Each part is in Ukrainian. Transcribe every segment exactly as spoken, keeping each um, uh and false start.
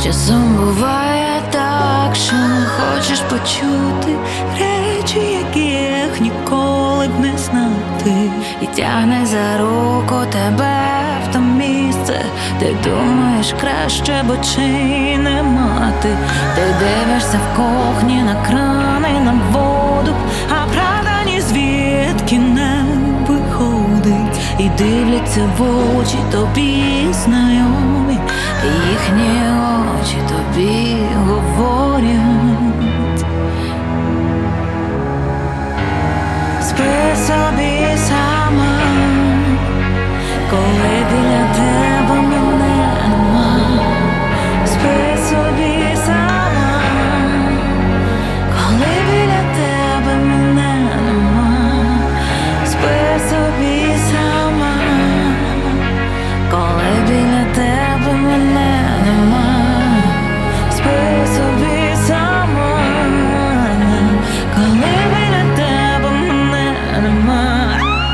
Часом буває так, що хочеш почути речі, яких ніколи б не знати, і тягне за руку тебе в то місце, де думаєш краще, бо чи не мати. Ти дивишся в кухні на крани, на воду, а правда ні звідки не виходить. І дивляться в очі тобі знайомі, і їхні очі тобі говорять: спи собі сама, коли біля тебе мене нема. Спи собі сама, коли біля тебе мене нема. Спи собі сама, коли біля тебе мене нема. Спи собі сама, коли біля тебе мене нема.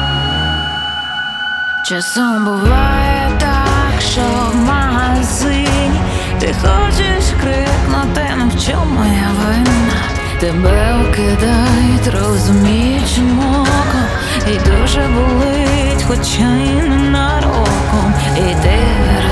Часом буває так, що в магазині ти хочеш крикнути: ну в чому моя вина? Тебе окидають розуміючим оком, і дуже болить, хоча й ненароком. І ти